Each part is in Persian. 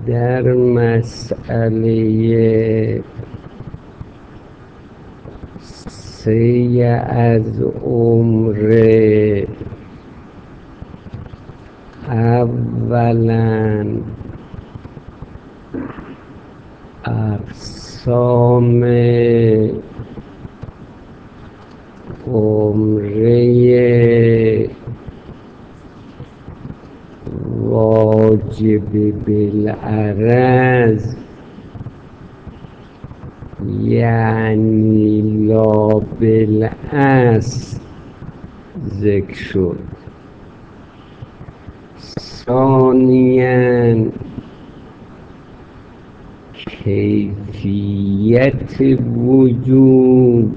در مسئله سی از عمر اولا اقسام عمره واجب بالعرض یعنی لا بالاصل ذکر شد. ثانیاً کیفیت وجود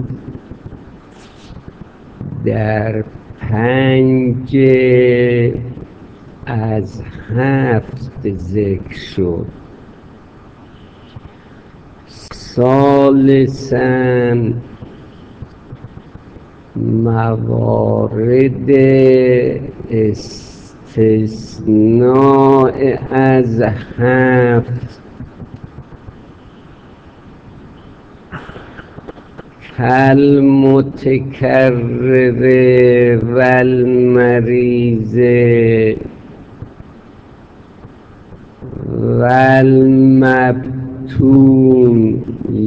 در 5 از 7 ذکر شد. ثالثاً موارد استثناء از 7 کالمتکرر والمریض والمبتون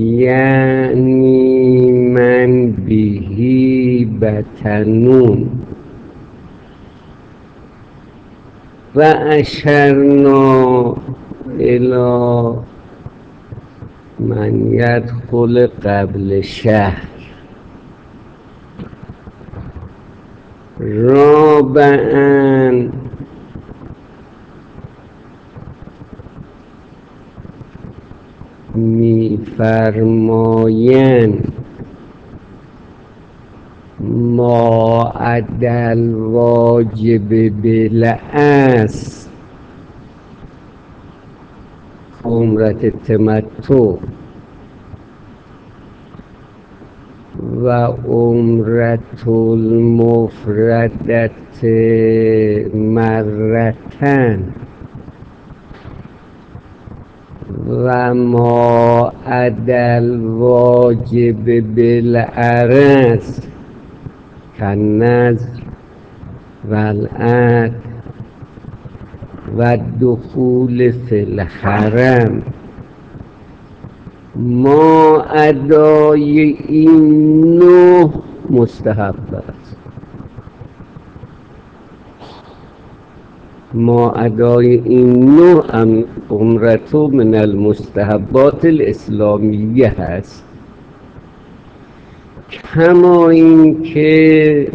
یعنی من بهی بطنون و اشرنا الی من یدخل قبل شهر. رابعاً می‌فرمایند ما عدا الواجب بالاصل عمرة تمتع و عمرة المفردة مرتان و ما عدا الواجب بالعرض کالنذر و العقد و الدخول فی الحرم. ما ادای این 9 مستحب است. ما ادای این 9 عمرتو من المستحبات الاسلامیه هست. کما این که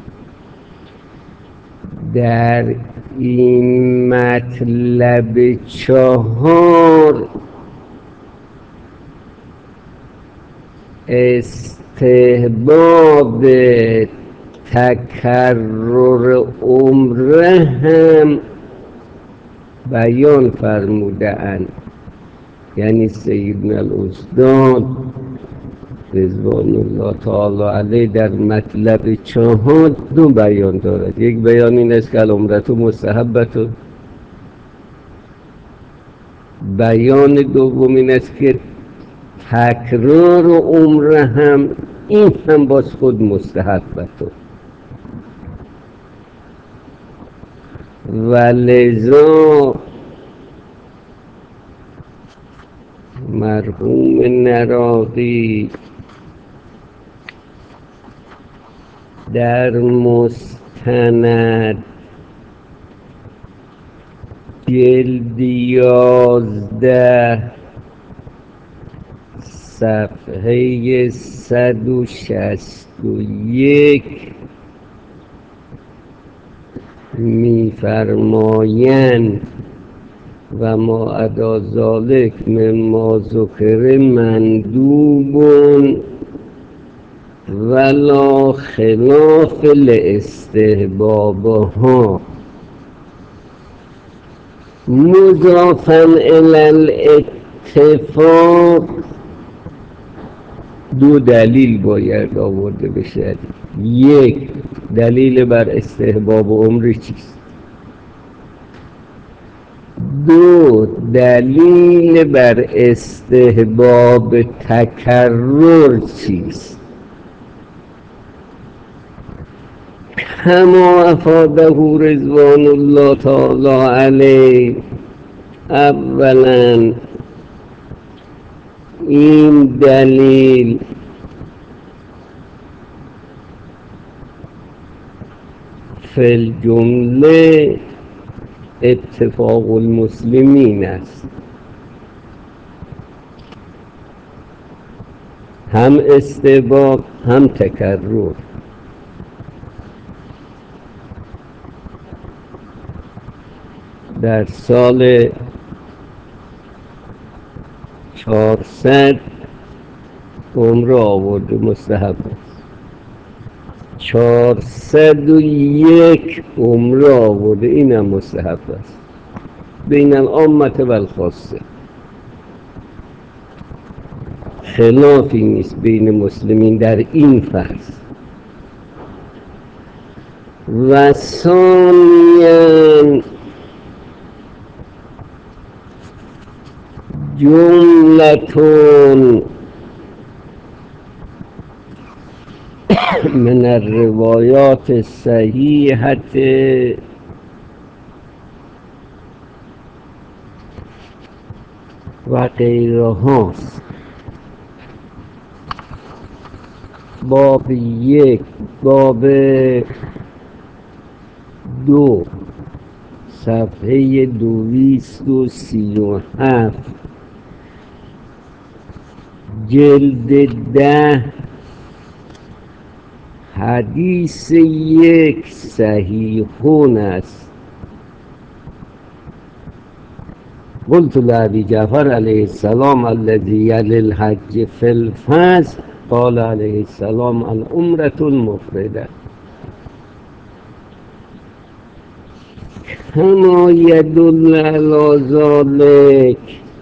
در این مطلب 4 استحباب تکرر عمره هم بیان فرموده اند. یعنی سیدنا الاستاد رضوان الله تعالی علیه در مطلب 4 2 بیان دارد. یک بیان این است که العمرة مستحبة. بیان دوم این است که تکرار عمره هم این هم باز خود مستحبة. و لذا مرحوم نراقی در مستند جلد 11 صفحه 161 می‌فرمایند و ما عدا ذلک مما ذکر مندوب ولا خلاف لاستحبابها مضافاً الی الاتفاق. 2 دلیل باید آورده بشه. 1 دلیل بر استحباب عمره چیست؟ دو، دلیل بر استحباب تکرر چیست؟ کما افاده رضوان الله تعالی علیه. اولا این دلیل فی الجمله اتفاق المسلمین است، هم استحباب هم تکرر. در سال 400 عمره آورده مستحب است. 401 عمره آورده، اینم مستحب است. بین العامة و الخاصه خلافی نیست بین مسلمین در این فرض. و ثانیاً جملتون من الروایات الصحیحة و غیرهاست. باب 1، باب 2، صفحه 237، جلد 10، حدیث 1 صحیحون است. قلت لأبی جعفر علیه السلام الذی یلی الحج فی الفضل قال علیه السلام العمرة المفردة. کما یدل علی ذلک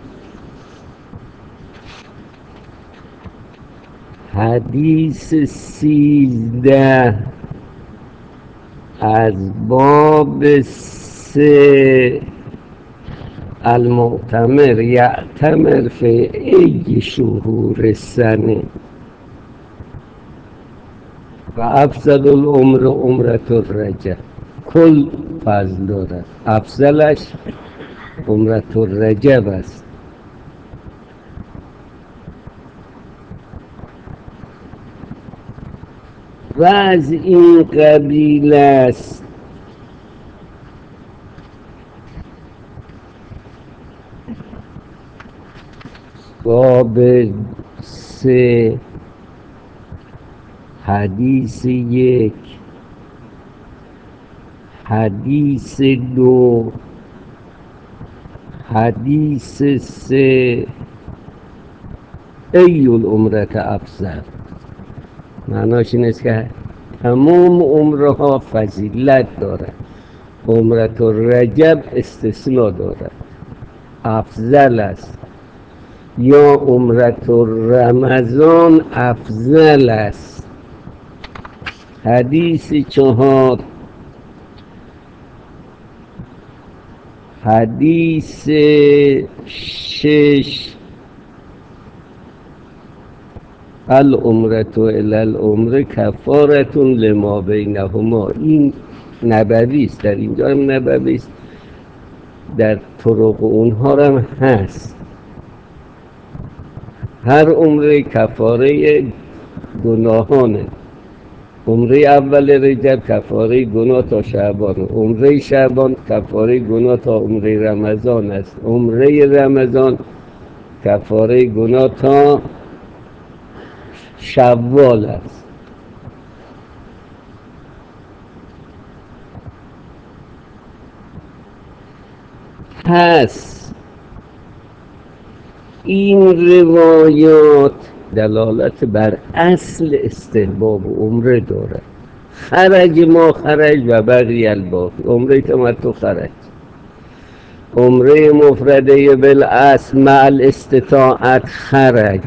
حدیث 13 از باب 3 المعتمر یعتمر فی ای شهور السنه و افضل العمر عمرة الرجب. کل فضل دارد، افضلش عمرة الرجب است. و از این قبیل است باب 3 حدیث 1، حدیث 2، حدیث 3 ای العمرة افضل. معناش این است که تمام عمره ها فضیلت دارد، عمرة الرجب استثناء دارد، افضل است. یا عمرة رمضان افضل است. حدیث 4، حدیث 6 العمرة الی العمره کفارة لما بینهما. این نبوی است، در اینجا هم نبوی است، در طرق اونها هم هست. هر عمره کفاره گناهانه. عمره اول رجب کفاره گناه تا شعبان، عمره شعبان کفاره گناه تا عمره رمضان است، عمره رمضان کفاره گناه تا شوال است. پس این روایات دلالت بر اصل استحباب عمره دارد. خرج ما خرج و بقی الباقی. عمره تمتع خرج، عمره مفرده بالاصل مع الاستطاعت خرج،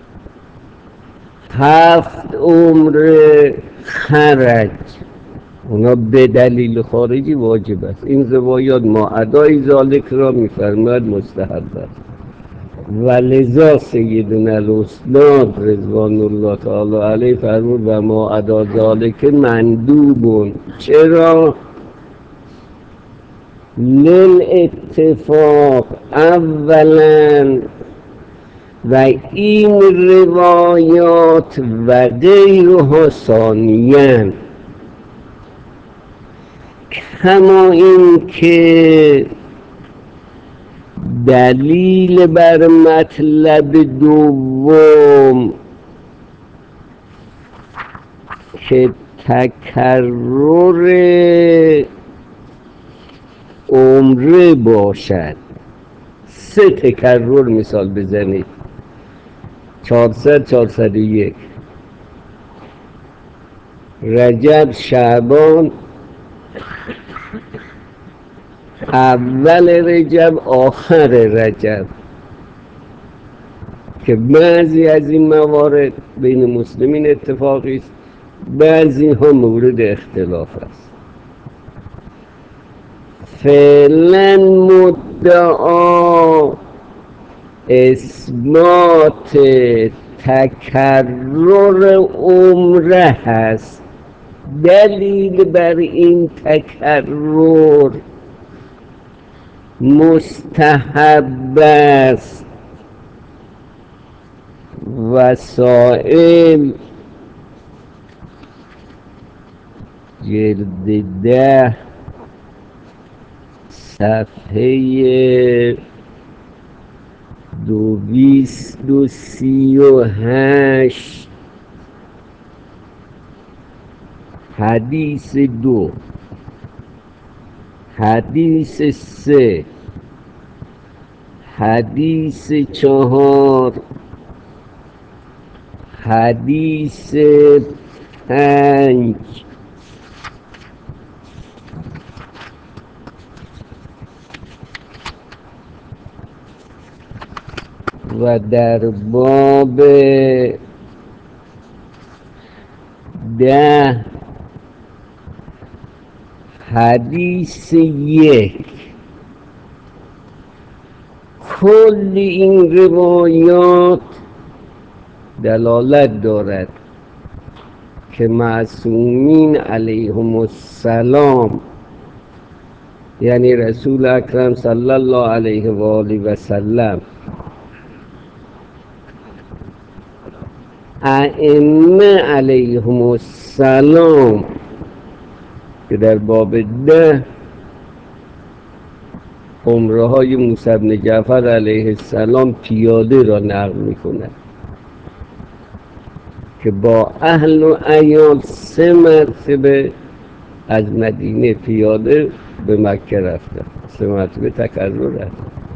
7 عمره خرج، اونا به دلیل خارجی واجب است. این روایات ما ادای ذالک را میفرماید مستحب است. و لذا سیدنا الاستاد رضوان الله تعالی علیه فرمود و ما ادا ذالک مندوبون. چرا؟ للاتفاق اولا و این روایات و غیرها ثانیاً، کما این که دلیل بر مطلب دوم که تکرر عمره باشد. 3 تکرر مثال بزنید، 400 401 رجب، شعبان، اول رجب، آخر رجب، که بعضی از این موارد بین مسلمین اتفاقی است، بعضی ها مورد اختلاف است. فعلا مدعا اثبات تکرر عمره هست. دلیل بر این تکرر مستحب است. وسائل جلد 10 صفحه 238 حدیث 2، حدیث 3، حدیث 4، حدیث 5 و در باب 10 حدیث 1. کل این روایات دلالت دارد که معصومین علیهم السلام، یعنی رسول اکرم صلی الله علیه و آله و سلم، ائمه علیهم السلام، که در باب 10 عمره های موسی بن جعفر علیه السلام پیاده را نقل می کند که با اهل و عیال 3 مرتبه از مدینه پیاده به مکه رفتن. 3 مرتبه تکرر است.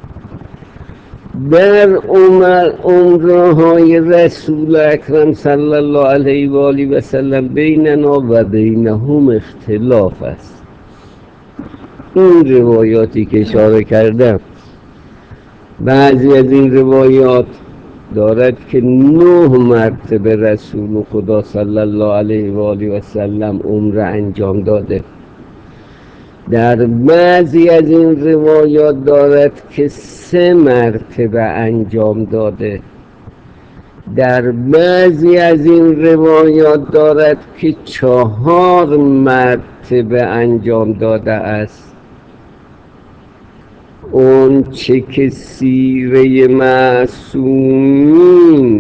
در عمره های رسول اکرم صلی الله علیه و آله و سلم بیننا و بینهم اختلاف است. این روایاتی که اشاره کردم، بعضی از این روایات دارد که 9 مرتبه رسول خدا صلی الله علیه و آله و سلم عمره انجام داده. در بعضی از این روایات دارد که 3 مرتبه انجام داده. در بعضی از این روایات دارد که 4 مرتبه انجام داده است. اون چه که سیره معصومین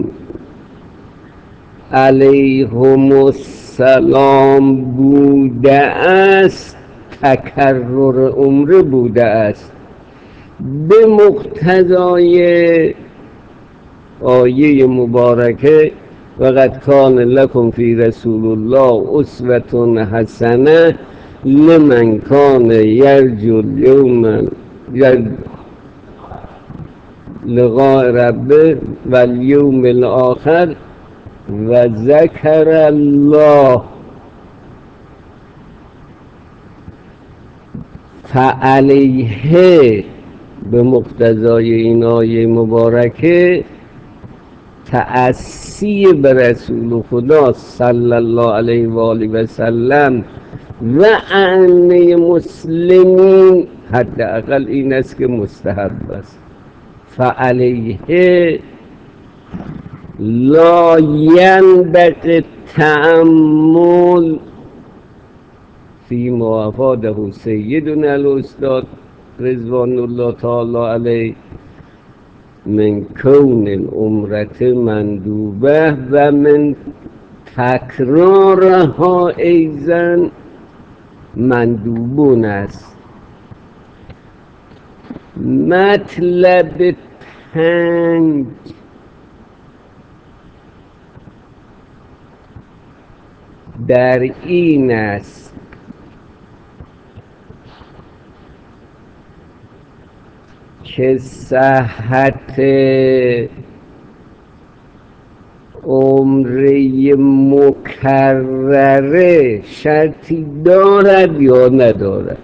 علیهم السلام بوده است، تکرر عمره بوده است، به مقتضای آیه مبارکه وقد کان لکم فی رسول الله اسوة حسنه لمن کان یرجو الیوم لقاء ربه و الیوم الاخر و ذکر الله. فعلیه، به مقتضای این آیه مبارکه تأسی به رسول خدا صلی الله علیه و آله و سلم و ائمه مسلمین حداقل این است که مستحب است. فعلیه لا ینبغی التأمل فیما افاده سیدنا الاستاد رضوان الله تعالی علیه من کون العمرة مندوبه و من تکرارها ایضا مندوبون است. مطلب 5 در این است که صحت عمره مکرره شرطی دارد یا ندارد.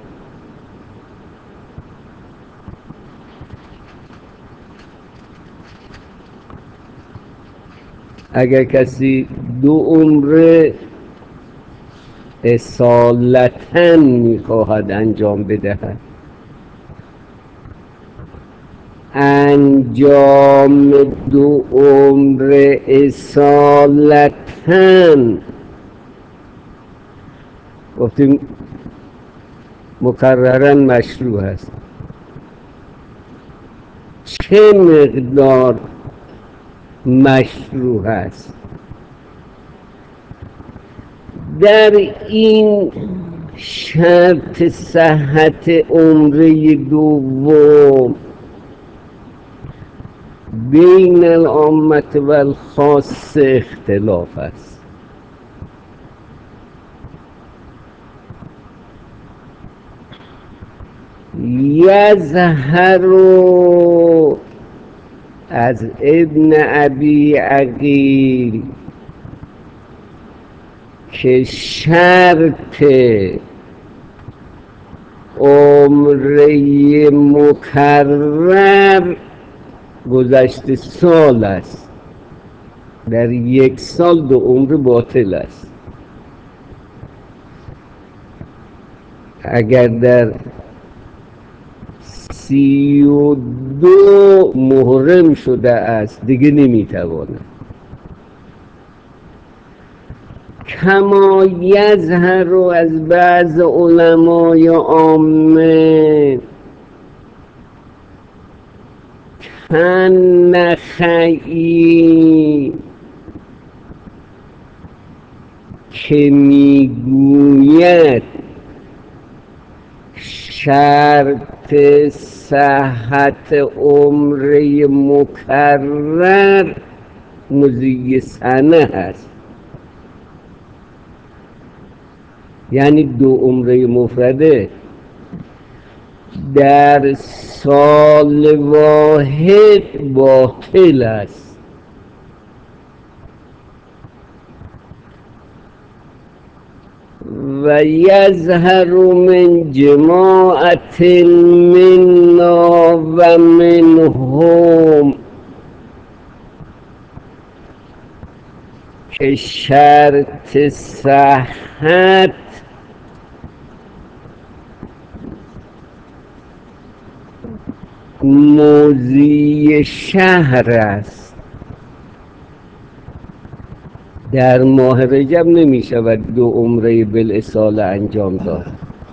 اگر کسی 2 عمره اصالتاً میخواهد انجام بدهد، انجام 2 عمره اصالتاً گفتیم مکرراً مشروع است. چه مقدار مشروع است؟ در این شرط صحت عمره دوم بین العامة و الخاصه اختلاف است. یظهر از ابن ابی عقیل که شرط عمره مکرر گذشته سال است. در 1 سال 2 عمره باطل است. اگر در 32 محرم شده است دیگه نمیتواند. کما یظهر از بعض علمای عامه النخعی که میگوید شرط صحت عمره مکرر مضی سنه است. یعنی 2 عمره مفرده در سال واحد باطل است. و یظهر من جماعت منا و منهم که شرط صحت موذی شهر است. در ماه رجب نمی شود 2 عمره بالاصاله انجام داد.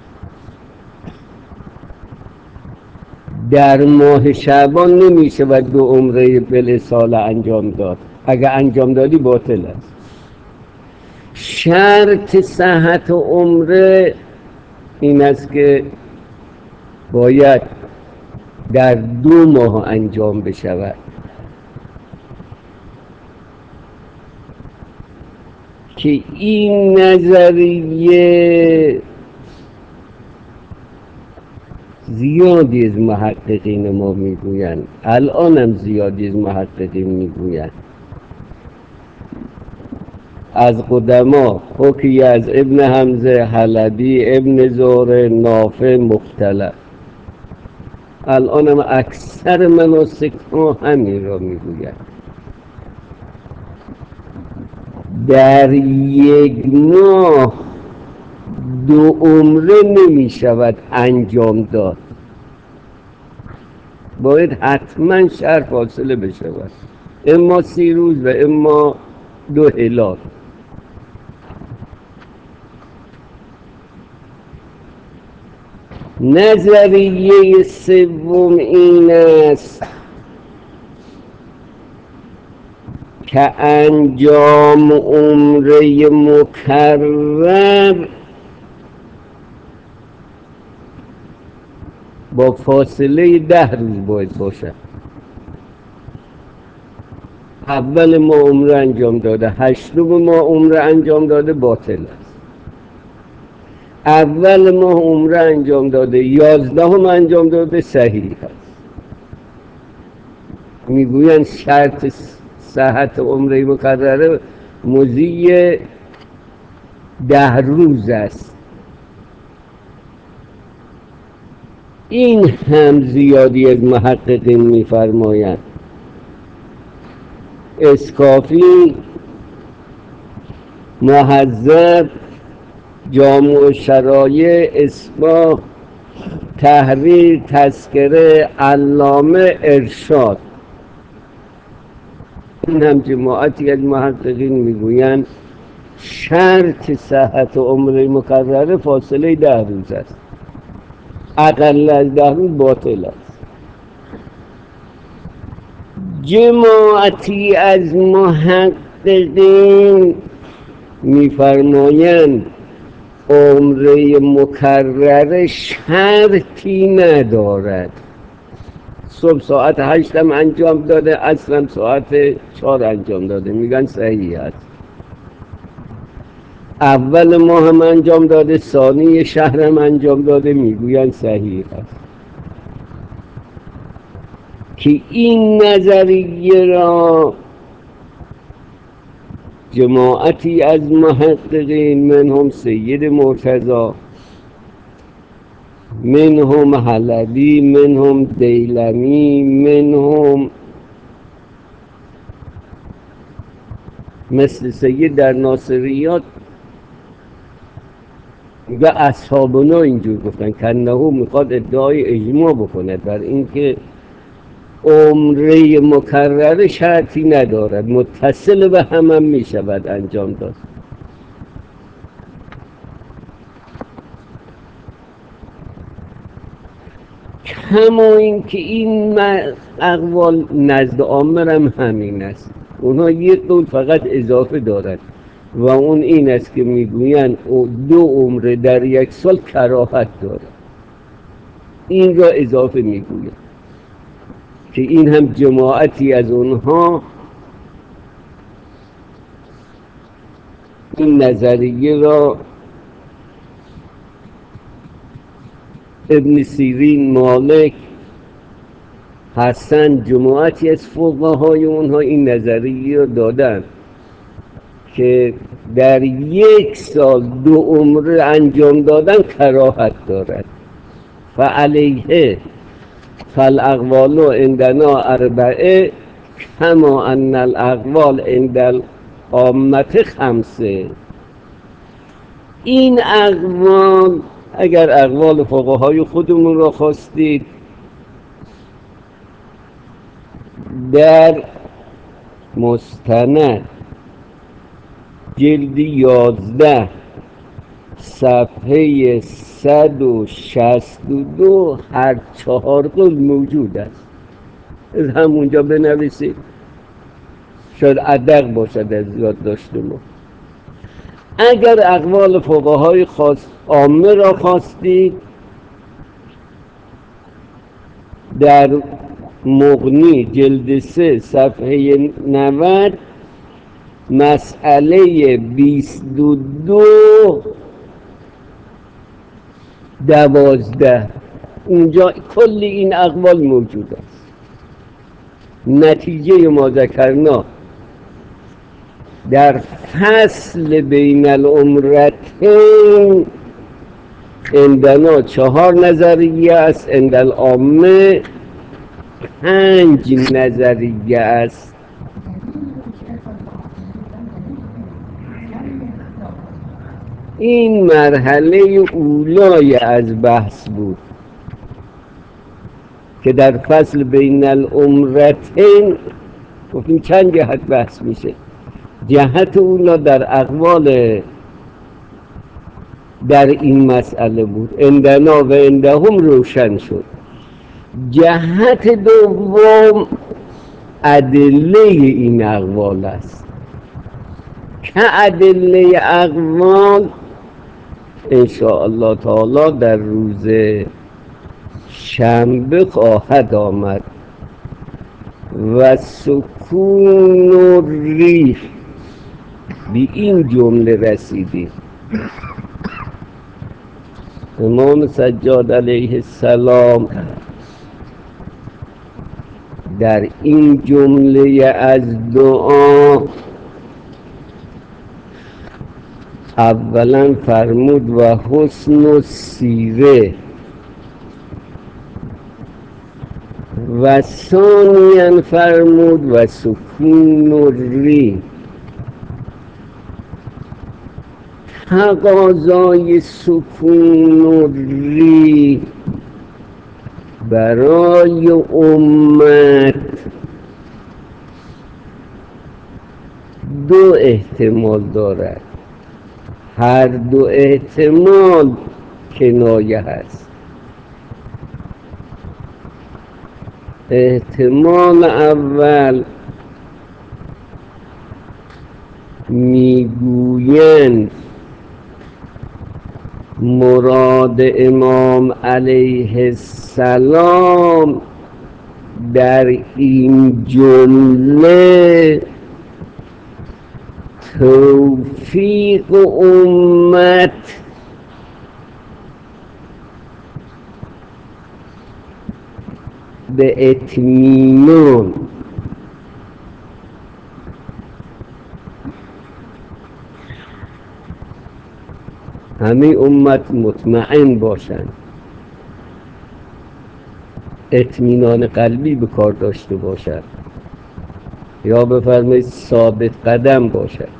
در ماه شعبان نمی شود 2 عمره بالاصاله انجام داد. اگر انجام دادی باطل است. شرط صحت عمره این است که باید در 2 ماه انجام بشود. که این نظریه زیادی از محققین ما میگویند، الان هم زیادی از محققین میگویند. از قدما حکی از ابن حمزه، حلبی، ابن زهره، نافع، مختلف. الان هم اکثر مناسک ها همین را میگویند. در 1 ماه دو عمره نمی شود انجام داد، باید حتما شهر فاصله بشود، اما 30 روز و اما 2 هلال. نظریه سوم این است که انجام عمره مکرر با فاصله 10 روز باید باشد. اول ما عمره انجام داده، 8 ما عمره انجام داده، باطل است. اول ما عمره انجام داده، 11 انجام داده، صحیح است. میگویند شرط صحت عمره مکرره مضی 10 روز است. این هم زیادی از محققین میفرمایند. اسکافی، مهذب، جامع شرایع، اصباح، تحریر، تذکره، علامه، ارشاد، این هم جماعتی از محققین میگویند شرط صحت عمره مکرره فاصله 10 روز است، اقل از 10 روز باطل است. جماعتی از محققین میفرمایند عمره مکرره شرطی ندارد. صبح ساعت 8 انجام داده، عصرم ساعت 4 انجام داده، میگن صحیح است. اول ماه هم انجام داده، ثانی شهرم انجام داده، میگوین صحیح است. که این نظریه را جماعتی از محققین، منهم سید مرتضی، منهم حلبی، منهم دیلمی، منهم مثل سید در ناصریات، میگه اصحابنا اینجور گفتن که انه میخواد ادعای اجماع بکنه بر اینکه عمره مکرره شرطی ندارد، متصل به هم میشود انجام داد. کما اینکه این اقوال نزد عامه هم همین است. اونها یک قول فقط اضافه دارد و اون این است که میگویند 2 عمره در 1 سال کراهت دارد. این را اضافه میگوید که این هم جماعتی از اونها این نظریه را ابن سیرین، مالک، حسن، جماعتی از فقهای اونها این نظریه را دادن که در 1 سال 2 عمره انجام دادن کراهت دارد. فعلیه فالاقوال عندنا 4 کما ان الاقوال عند العامه 5. این اقوال، اگر اقوال فقهای خودمون را خواستید، در مستند جلد 11 صفحه 162 هر 4 قول موجود است. از همونجا بنویسید، شاید ادق باشد از یادداشت ما. اگر اقوال فقهای عامه را خواستید، در مغنی جلد 3 صفحه 90 مسئله 22 12 اونجا کل این اقوال موجود است. نتیجه ما ذکرنا در فصل بین العمرتین عندنا 4 نظریه است، عند العامه 5 نظریه است. این مرحله اولای از بحث بود که در فصل بین الامرتین گفتیم چند جهت بحث میشه. جهت اولا در اقوال در این مسئله بود، عندنا و عندهم روشن شد. جهت دوم ادله این اقوال است که ادله اقوال انشاءالله تعالی در روز شنبه خواهد آمد. و سکون و ریح به این جمله رسیدیم. امام سجاد علیه السلام در این جمله از دعا اولا فرمود و حسن و سیره و ثانیا فرمود و سکون و ریح. تقاضای سکون و ریح برای امت دو احتمال دارد، هر دو احتمال کنایه هست. احتمال اول میگویند مراد امام علیه السلام در این جمله توفیق امت به اطمینان، همه امت مطمئن باشند، اطمینان قلبی به کار داشته باشد، یا بفرمایید ثابت قدم باشد.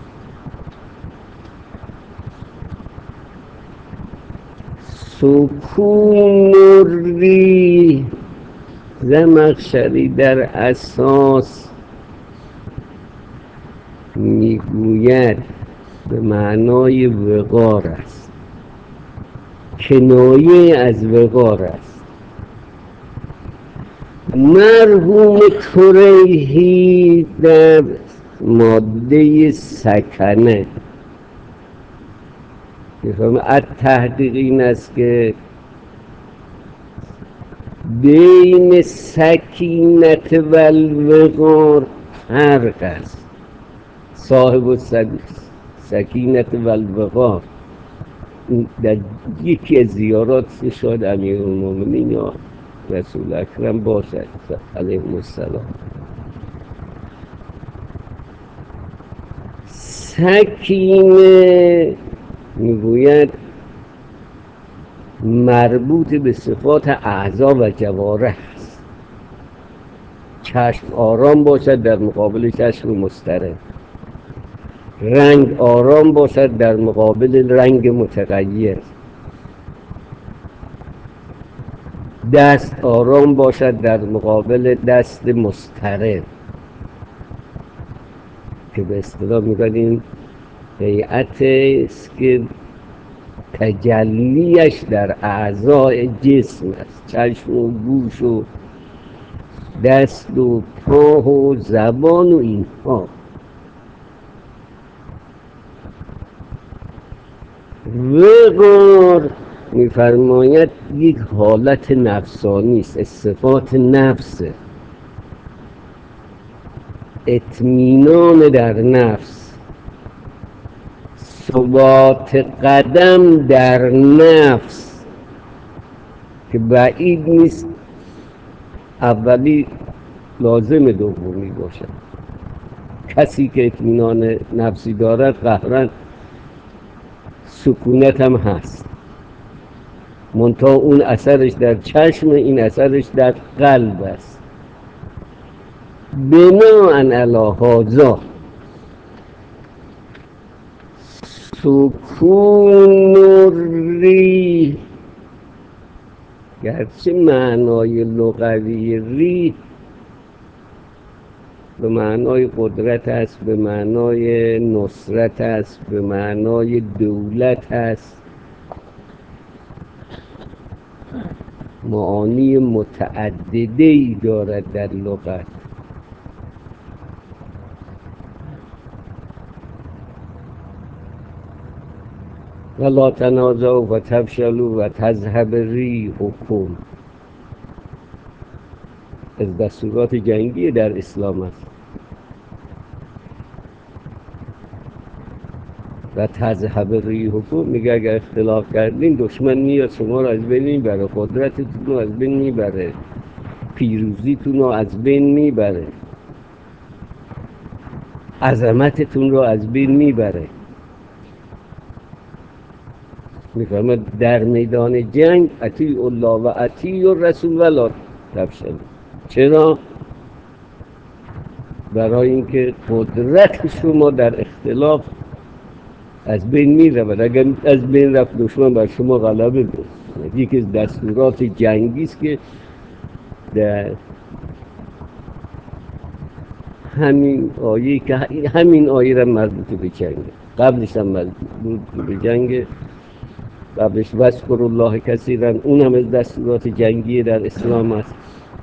سکون ریح زمخشری در اساس میگوید به معنای وقار است، کنایه از وقار است. مرحوم کریهی در ماده سکنه التحقیق این است که بین سکینت و الوقار فرق است. صاحب سکینت و الوقار در یکی از زیارات شاید امیرالمومنین یا رسول اکرم باشد علیه السلام. سکینه میگوید مربوط به صفات اعضا و جوارح است. چشم آرام باشد در مقابل چشم مضطرب، رنگ آرام باشد در مقابل رنگ متغیر، دست آرام باشد در مقابل دست مضطرب، که به اصطلاح میگن هیئت است که تجلیش در اعضای جسم است، چشم و گوش و دست و پا و زبان و اینها. وقار میفرماید یک حالت نفسانی است، صفات نفس، اطمینان در نفس، ثبات قدم در نفس، که بعید نیست اولی لازم دومی باشد. کسی که اطمینان نفسی دارد قهرن سکونت هم هست، منتها اون اثرش در چشم، این اثرش در قلب است. بناءً علی هذا سکون و ریح، گرچه معنای لغوی ریح به معنای قدرت است، به معنای نصرت است، به معنای دولت است، معانی متعدده‌ای دارد در لغت. ولا تنازعوا و تفشلوا و تذهب ریحکم از دستورات جنگی در اسلام است. و تذهب ریحکم میگه اگر اختلاف کردین دشمن میاد شما رو از بین میبره، قدرتتون رو از بین میبره، پیروزیتون رو از بین میبره، عظمتتون رو از بین میبره. میفرماد در میدان جنگ اطیعوا الله و اطیعوا الرسول ولا تفشلوا. چرا؟ برای اینکه قدرت شما در اختلاف از بین میرود. اگر از بین رفت دشمن بر شما غلبه بود. یکی از دستورات جنگی است که در همین آیه که همین آیه را مربوط به جنگ، قبلش هم مربوط به جنگ، قبلش واذکروا الله کثیرا، اون هم از دستورات جنگی در اسلام است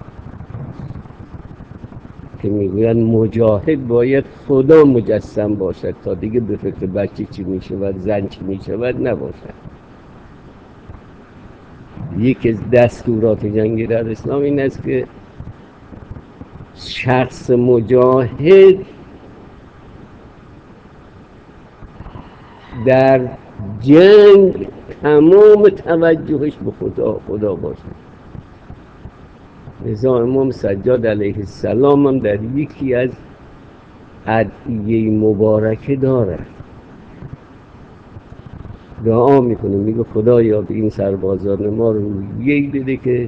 که میگویند مجاهد باید خدا مجسم باشد تا دیگه به فکر بچه چی میشود، زن چی میشود نباشد. یکی از دستورات جنگی در اسلام این است که شخص مجاهد در جنگ تمام توجهش به خدا باشد. لذا امام سجاد علیه السلام هم در یکی از ادعیه مبارکه دارد دعا میکنه، میگه خدایا به این سربازان ما روحیه‌ای بده که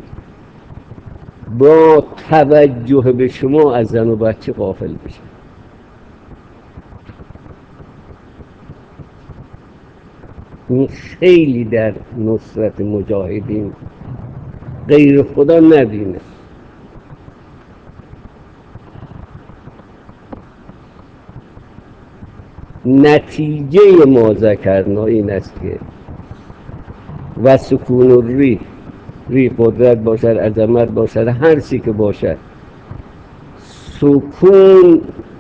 با توجه به شما از زن و بچه غافل بشه. این خیلی در نصرت مجاهدین غیر خدا نبینه. نتیجه ما ذکرنا این است که و سکون و ری قدرت باشد، عظمت باشد، هر چی که باشد، سکون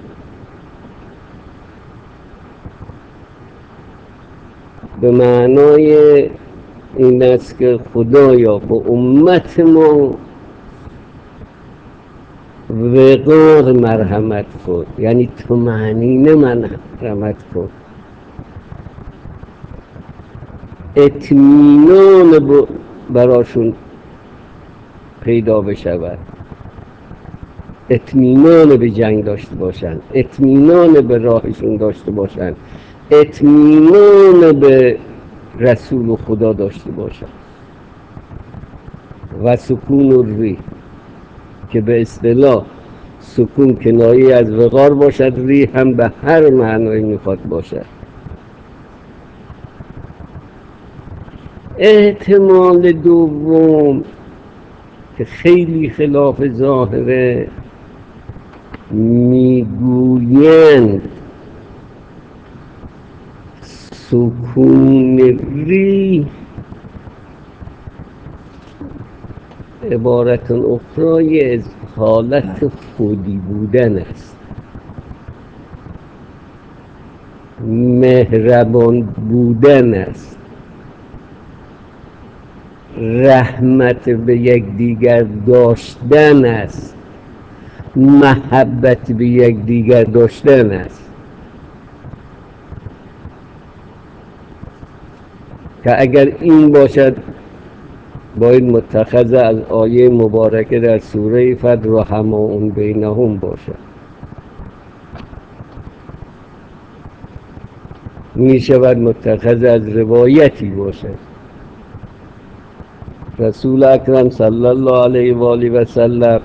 به معنای این است که خدایا به امت ما وقار مرحمت کن، یعنی طمأنینه مرحمت کن، اطمینان براشون پیدا بشود، اطمینان به جنگ داشته باشن، اطمینان به راهشون داشته باشن، اطمینان به رسول و خدا داشته باشن. و سکون و ری که به اصطلاح سکون کنایه از وقار باشد، ری هم به هر معنای میخواد باشد. احتمال دوم که خیلی خلاف ظاهره، میگویند سکون ری عبارت اخرای از حالت خودی بودن است، مهربان بودن است، رحمت به یکدیگر داشتن است، محبت به یکدیگر داشتن است. که اگر این باشد باید متخذ از آیه مبارکه در سوره فد رحماء بینهم باشد. می شود متخذ از روایتی باشد. رسول اکرم صلی الله علیه و آله و سلم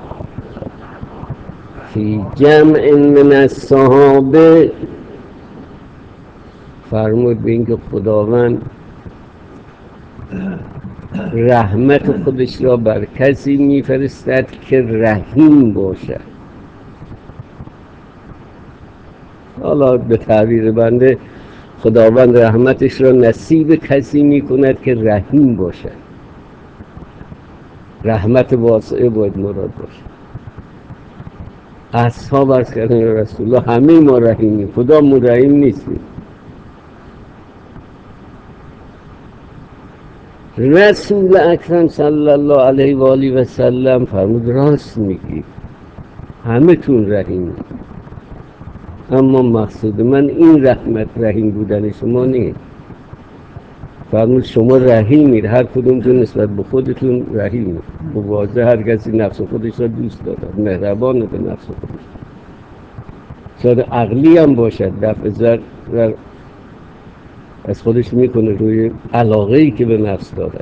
فی جمع من الصحابه فرمود به اینکه خداوند رحمت خودش را بر کسی میفرستد که رحیم باشد. حالا به تعبیر بنده خداوند رحمتش را نصیب کسی میکند که رحیم باشد. رحمت واسعه باید مراد باشد. اصحاب عرض کردن یا رسول الله همه ما رحیمیم، کدام رحیم نیستیم؟ رسول اکرم صلی الله علیه و آله و سلم فرمود راست میگی، همه تون رحیمی، اما مقصود من این رحیم بودن شما نیست. فرمود شما رحیمید، هر کدومتون نسبت به خودتون رحیمید. واضح هر کسی نفس خودش را دوست دارد، مهربان به نفس خودش، شاید عقلی هم باشد، دفع ضرر از خودش میکنه روی علاقه‌ای که به نفس دارد.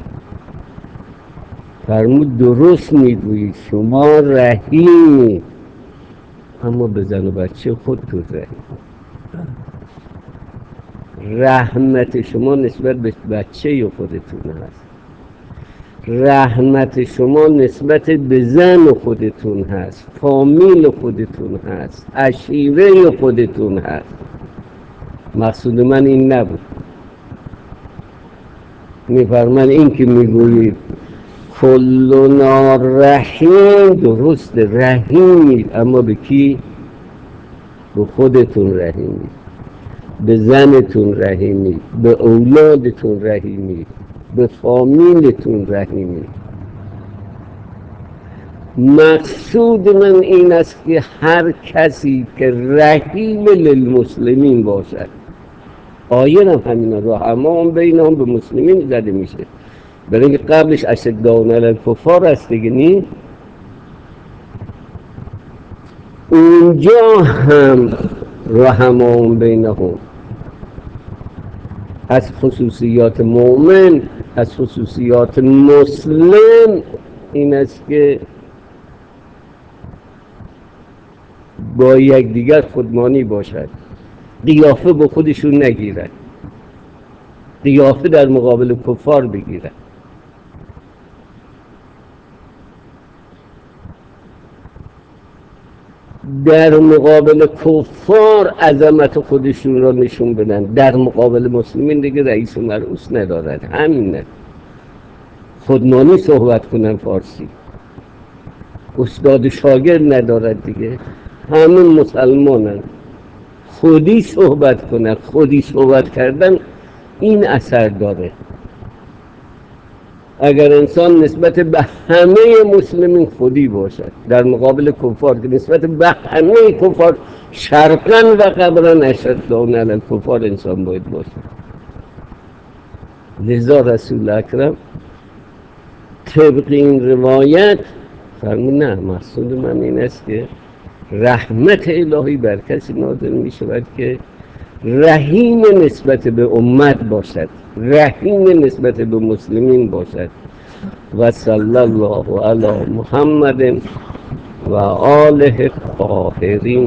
فرمود درست میگویی، شما رحیمید، اما به زن و بچه خودتون رحیم. رحمت شما نسبت به بچه خودتون هست، رحمت شما نسبت به زن خودتون هست، فامیل خودتون هست، عشیره خودتون هست. مقصود من این نبود. میفرمان این که میگویید کلنا رحیم، درست رحیمید، اما به کی؟ به خودتون رحیمید، به زنتون رحیمید، به اولادتون رحیمید، به فامیلتون رحیمید. مقصود من این است که هر کسی که رحیم للمسلمین باشد، آیه هم همینا رحمان بینهم به مسلمین زده میشه، برای اینکه قبلش اشداء علی الکفار است دیگه، نی اونجا هم رحمان بینهم. از خصوصیات مؤمن، از خصوصیات مسلم این است که با یکدیگر خودمانی باشد، قیافه با خودشون نگیرد، قیافه در مقابل کفار بگیرد. در مقابل کفار عظمت خودشون را نشون بدن، در مقابل مسلمین دیگه رئیس و مرئوس ندارد. همینه، خودمانی صحبت کنن، فارسی استاد شاگرد ندارد دیگه، همون مسلمانن، خودی صحبت کنن. خودی صحبت کردن این اثر داره. اگر انسان نسبت به همه مسلمین خودی باشد، در مقابل کفار که نسبت به همه کفار شرقاً و غرباً اشداء علی الکفار انسان باید باشد. لذا رسول اکرم طبق این روایت فرمود نه، مقصود من این است که رحمت الهی بر کسی نازل می شود که رحیم نسبت به امت باشد، رحیم نسبت به مسلمین باشد. و صلی الله علی محمد و آله الطاهرین.